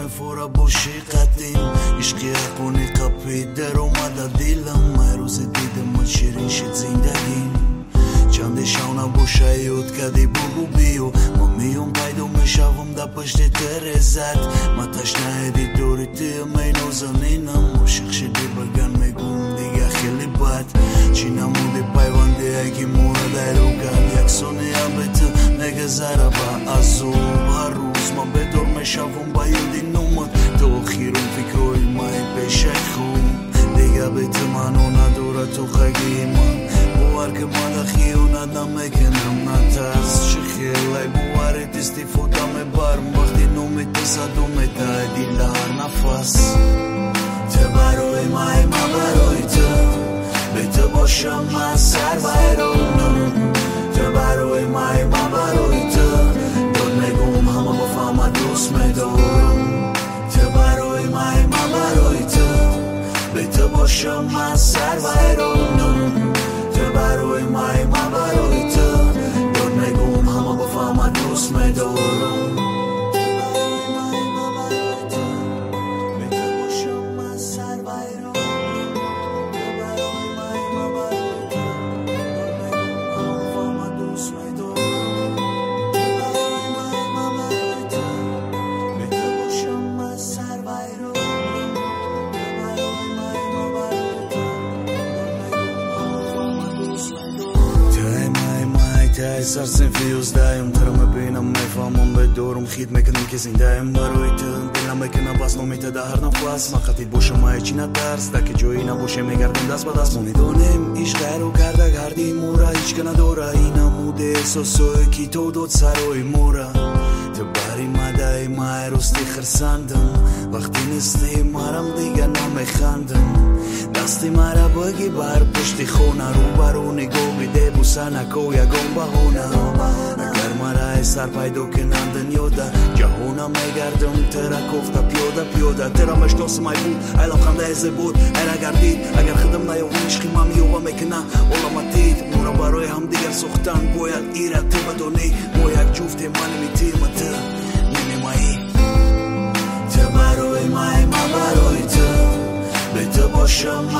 فورا باشی قدیم عشقی اقونی قپید در اومده دیلم روز دیدم شیرین شد زندگیم چند شاونه باشه یاد کردی بگو بیو ما میون پیدا میشوم در پشت ترزت ما تشنه دی دوری تیم اینو زنینم عاشق شدی بگن میگم دیگه خیلی بد چی نموده پیونده اگی مورد رو کرد یک سانیه به تو نگذره با از او هر روز ما بدور میشوم با یادی نومد تو خیرون فکرهای مای پیشه خون دیگه به تو منو نداره تو خگی من بوار که من خیونت نمیکنم نترس چه خیلی بوارت استفاده میبرم وقتی نومید بزدم دادی لهر نفس تو برای مای ما برای تو به تو باشم من سر بیرونم تو برای مای ما برای تو داد میگم همه با فهم دوست میدارم تو برای مای ما برای تو به تو باشم من سر بیرونم تو برای مای ما برای تو داد میگم همه با فهم دوست میدارم سرسن فیوز دایم ترم بینم میفهمم به دورم خید میکنم که زندهیم برای تو دلم میکنم بس نمیته در هر نفس من خطید باشم مایچی ندرس دکه جایی نباشه میگردم دست با دست میدونیم عشق رو کرده گردی مورا هیچ که نداره این نموده احساسوی کی تو داد سرای مورا تو باری مدهی مای رستی خرسندم وقتی نستی مرم دیگه نمیخندم دستی مرا بگی بر پشتی خونه رو برو نگاه بیده بوسه نکو یکم بهونه اگر مرا سر پیدا کنن دنیا ده جهونم میگردم ترا کفته پیاده ترا مشناس مای بود ایلام خنده ازه بود ایره گردید اگر خدم نیاون عشقی من میوه میکنه علامت دید مورا برای هم دیگر سختن باید ایره تو بدونی ما یک جفت من میتیم تو نمیمایی تو برای مای ما برای تو به تو باشم